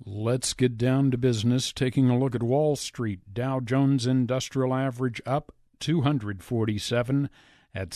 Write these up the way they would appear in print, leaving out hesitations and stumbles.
Let's get down to business, taking a look at Wall Street. Dow Jones Industrial Average up 247 at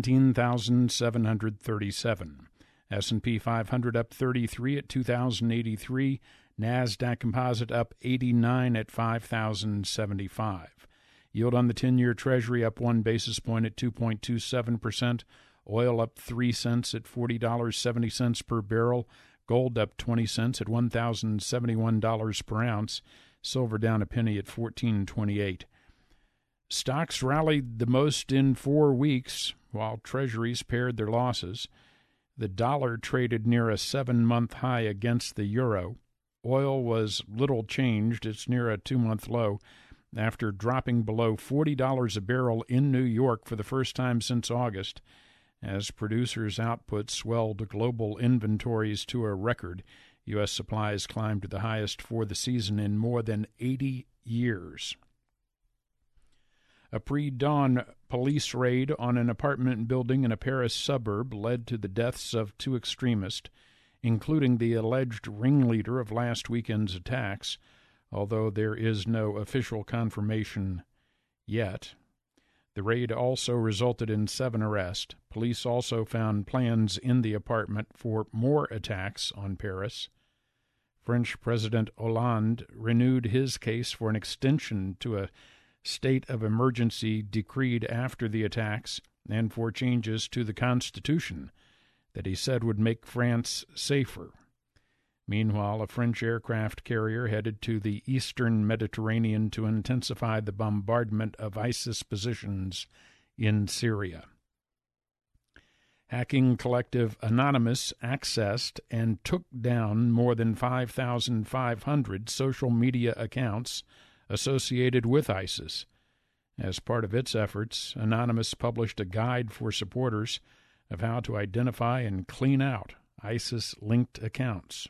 17,737. S&P 500 up 33 at 2,083. NASDAQ Composite up 89 at 5,075. Yield on the 10-year Treasury up 1 basis point at 2.27%. Oil up 3 cents at $40.70 per barrel. Gold up 20 cents at $1,071 per ounce. Silver down a penny at $14.28. Stocks rallied the most in 4 weeks, while Treasuries pared their losses. The dollar traded near a 7-month high against the euro. Oil was little changed. It's near a 2-month low after dropping below $40 a barrel in New York for the first time since August, as producers' output swelled global inventories to a record. U.S. supplies climbed to the highest for the season in more than 80 years. A pre-dawn police raid on an apartment building in a Paris suburb led to the deaths of 2 extremists, including the alleged ringleader of last weekend's attacks, although there is no official confirmation yet. The raid also resulted in 7 arrests. Police also found plans in the apartment for more attacks on Paris. French President Hollande renewed his case for an extension to a state of emergency decreed after the attacks and for changes to the Constitution that he said would make France safer. Meanwhile, a French aircraft carrier headed to the eastern Mediterranean to intensify the bombardment of ISIS positions in Syria. Hacking collective Anonymous accessed and took down more than 5,500 social media accounts associated with ISIS. As part of its efforts, Anonymous published a guide for supporters of how to identify and clean out ISIS-linked accounts.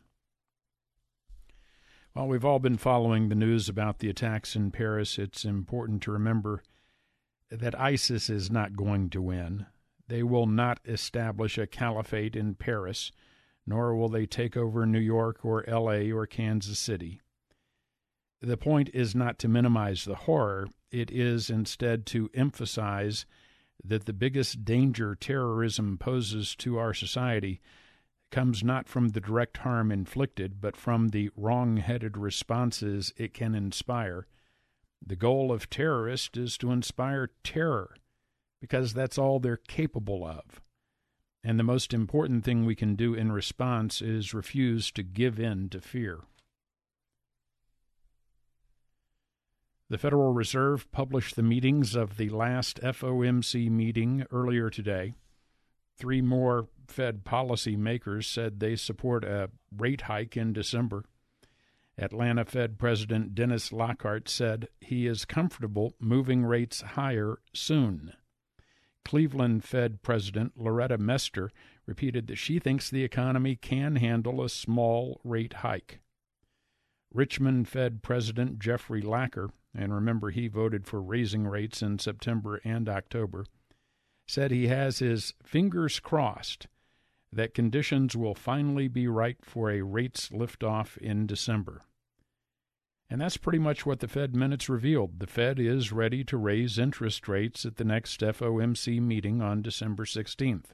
While we've all been following the news about the attacks in Paris, it's important to remember that ISIS is not going to win. They will not establish a caliphate in Paris, nor will they take over New York or L.A. or Kansas City. The point is not to minimize the horror. It is instead to emphasize that the biggest danger terrorism poses to our society comes not from the direct harm inflicted, but from the wrong-headed responses it can inspire. The goal of terrorists is to inspire terror, because that's all they're capable of. And the most important thing we can do in response is refuse to give in to fear. The Federal Reserve published the meetings of the last FOMC meeting earlier today. 3 more Fed policy makers said they support a rate hike in December. Atlanta Fed President Dennis Lockhart said he is comfortable moving rates higher soon. Cleveland Fed President Loretta Mester repeated that she thinks the economy can handle a small rate hike. Richmond Fed President Jeffrey Lacker, and remember he voted for raising rates in September and October, said he has his fingers crossed that conditions will finally be right for a rates liftoff in December. And that's pretty much what the Fed minutes revealed. The Fed is ready to raise interest rates at the next FOMC meeting on December 16th.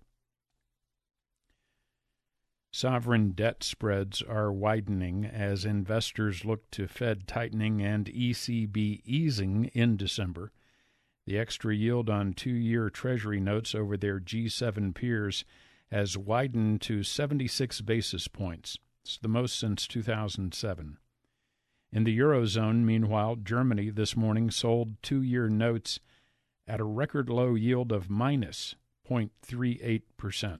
Sovereign debt spreads are widening as investors look to Fed tightening and ECB easing in December. The extra yield on 2-year Treasury notes over their G7 peers has widened to 76 basis points. It's the most since 2007. In the Eurozone, meanwhile, Germany this morning sold 2-year notes at a record low yield of minus 0.38%.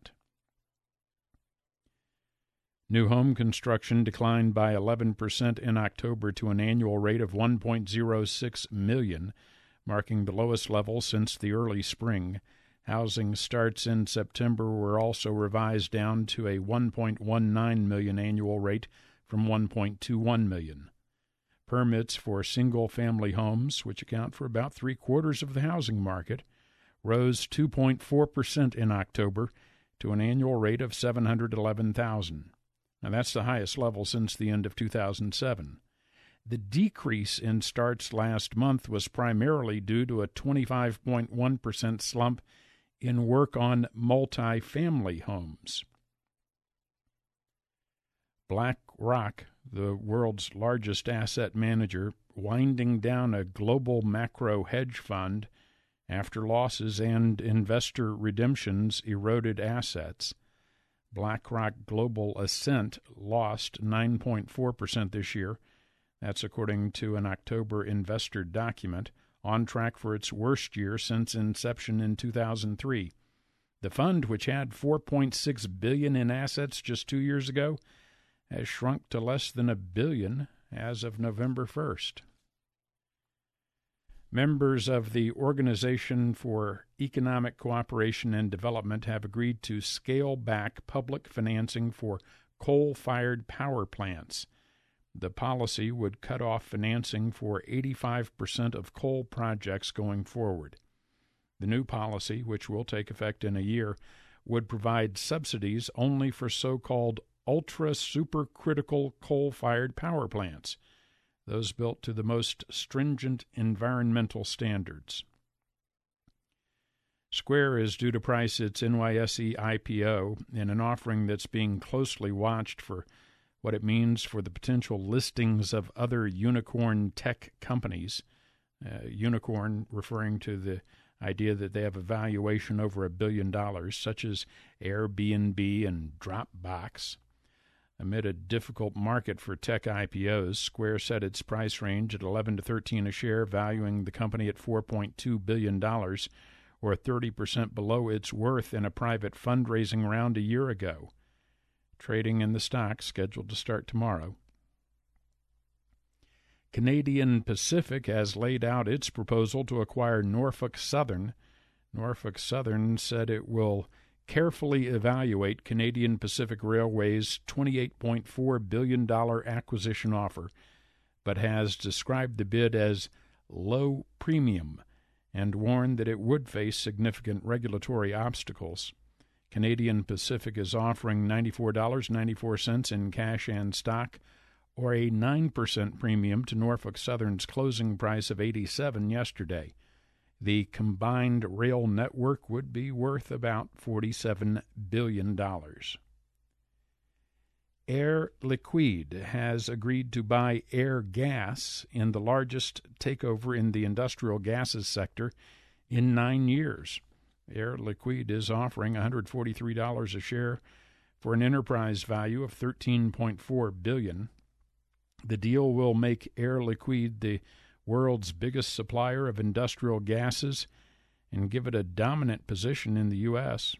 New home construction declined by 11% in October to an annual rate of 1.06 million, marking the lowest level since the early spring. Housing starts in September were also revised down to a 1.19 million annual rate from 1.21 million. Permits for single-family homes, which account for about 3/4 of the housing market, rose 2.4% in October to an annual rate of 711,000. and that's the highest level since the end of 2007. The decrease in starts last month was primarily due to a 25.1% slump in work on multi-family homes. BlackRock, the world's largest asset manager, winding down a global macro hedge fund after losses and investor redemptions eroded assets. BlackRock Global Ascent lost 9.4% this year. That's according to an October investor document, on track for its worst year since inception in 2003. The fund, which had $4.6 billion in assets just 2 years ago, has shrunk to less than $1 billion as of November 1st. Members of the Organization for Economic Cooperation and Development have agreed to scale back public financing for coal-fired power plants. The policy would cut off financing for 85% of coal projects going forward. The new policy, which will take effect in a year, would provide subsidies only for so-called ultra-supercritical coal-fired power plants, those built to the most stringent environmental standards. Square is due to price its NYSE IPO in an offering that's being closely watched for what it means for the potential listings of other unicorn tech companies. Unicorn referring to the idea that they have a valuation over $1 billion, such as Airbnb and Dropbox. Amid a difficult market for tech IPOs, Square set its price range at $11 to $13 a share, valuing the company at $4.2 billion, or 30% below its worth in a private fundraising round a year ago. Trading in the stock scheduled to start tomorrow. Canadian Pacific has laid out its proposal to acquire Norfolk Southern. Norfolk Southern said it will carefully evaluate Canadian Pacific Railway's $28.4 billion acquisition offer, but has described the bid as low premium and warned that it would face significant regulatory obstacles. Canadian Pacific is offering $94.94 in cash and stock, or a 9% premium to Norfolk Southern's closing price of $87 yesterday. The combined rail network would be worth about $47 billion. Air Liquide has agreed to buy Air Gas in the largest takeover in the industrial gases sector in 9 years. Air Liquide is offering $143 a share for an enterprise value of $13.4 billion. The deal will make Air Liquide the world's biggest supplier of industrial gases and give it a dominant position in the U.S.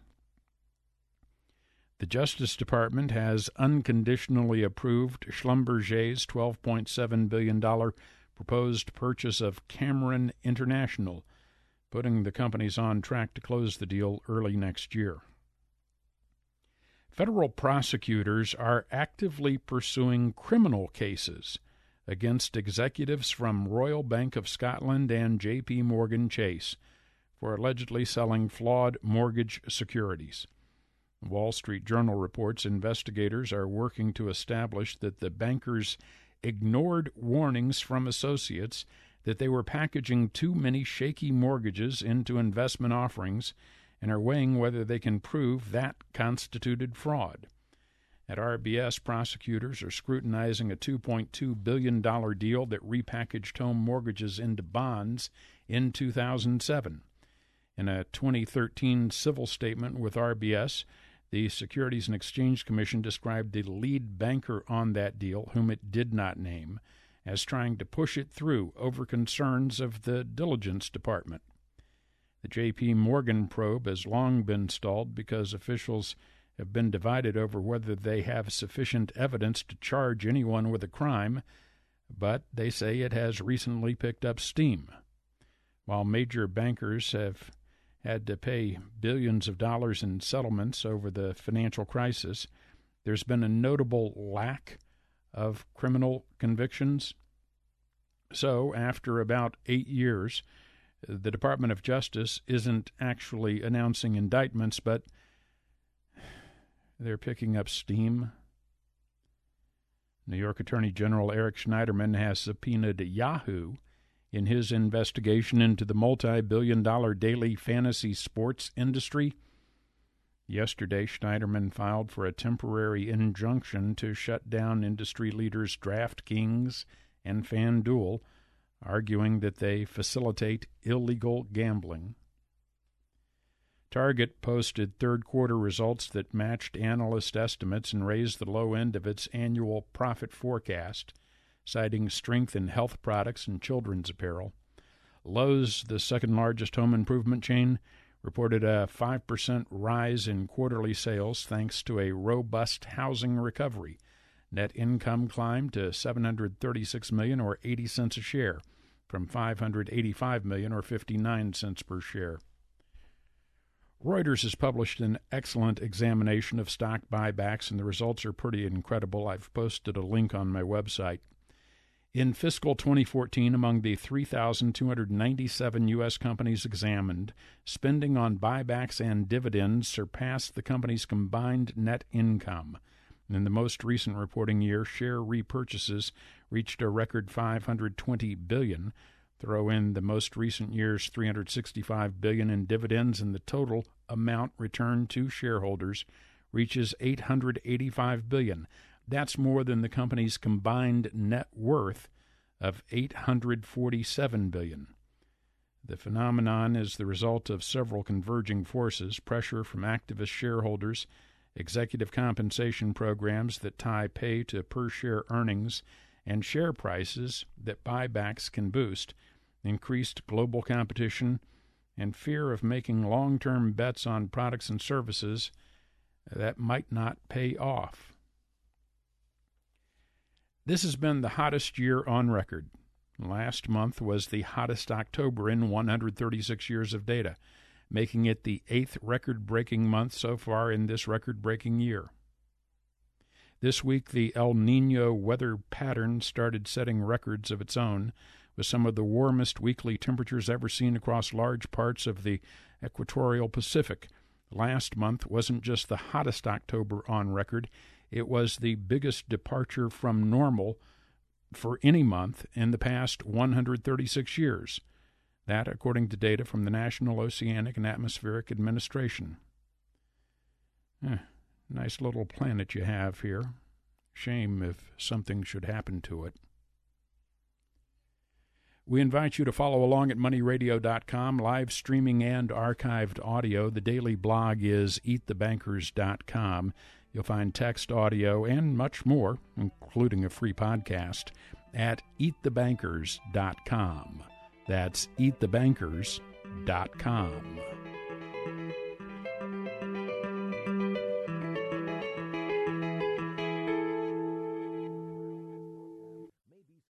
The Justice Department has unconditionally approved Schlumberger's $12.7 billion proposed purchase of Cameron International, putting the companies on track to close the deal early next year. Federal prosecutors are actively pursuing criminal cases against executives from Royal Bank of Scotland and J.P. Morgan Chase for allegedly selling flawed mortgage securities. The Wall Street Journal reports investigators are working to establish that the bankers ignored warnings from associates that they were packaging too many shaky mortgages into investment offerings and are weighing whether they can prove that constituted fraud. At RBS, prosecutors are scrutinizing a $2.2 billion deal that repackaged home mortgages into bonds in 2007. In a 2013 civil statement with RBS, the Securities and Exchange Commission described the lead banker on that deal, whom it did not name, as trying to push it through over concerns of the Diligence Department. The J.P. Morgan probe has long been stalled because officials have been divided over whether they have sufficient evidence to charge anyone with a crime, but they say it has recently picked up steam. While major bankers have had to pay billions of dollars in settlements over the financial crisis, there's been a notable lack of criminal convictions. So, after about 8 years, the Department of Justice isn't actually announcing indictments, but they're picking up steam. New York Attorney General Eric Schneiderman has subpoenaed Yahoo in his investigation into the multi-billion-dollar daily fantasy sports industry. Yesterday, Schneiderman filed for a temporary injunction to shut down industry leaders DraftKings and FanDuel, arguing that they facilitate illegal gambling. Target posted third-quarter results that matched analyst estimates and raised the low end of its annual profit forecast, citing strength in health products and children's apparel. Lowe's, the second-largest home improvement chain, reported a 5% rise in quarterly sales thanks to a robust housing recovery. Net income climbed to $736 million, or 80 cents a share, from $585 million, or 59 cents per share. Reuters has published an excellent examination of stock buybacks, and the results are pretty incredible. I've posted a link on my website. In fiscal 2014, among the 3,297 U.S. companies examined, spending on buybacks and dividends surpassed the company's combined net income. In the most recent reporting year, share repurchases reached a record $520 billion. Throw in the most recent year's $365 billion in dividends, and the total amount returned to shareholders reaches $885 billion. That's more than the company's combined net worth of $847 billion. The phenomenon is the result of several converging forces: pressure from activist shareholders, executive compensation programs that tie pay to per-share earnings, and share prices that buybacks can boost, increased global competition, and fear of making long-term bets on products and services that might not pay off. This has been the hottest year on record. Last month was the hottest October in 136 years of data, making it the 8th record-breaking month so far in this record-breaking year. This week, the El Niño weather pattern started setting records of its own, with some of the warmest weekly temperatures ever seen across large parts of the equatorial Pacific. Last month wasn't just the hottest October on record, it was the biggest departure from normal for any month in the past 136 years. That, according to data from the National Oceanic and Atmospheric Administration. Nice little planet you have here. Shame if something should happen to it. We invite you to follow along at moneyradio.com, live streaming and archived audio. The daily blog is eatthebankers.com. You'll find text, audio, and much more, including a free podcast, at eatthebankers.com. That's eatthebankers.com.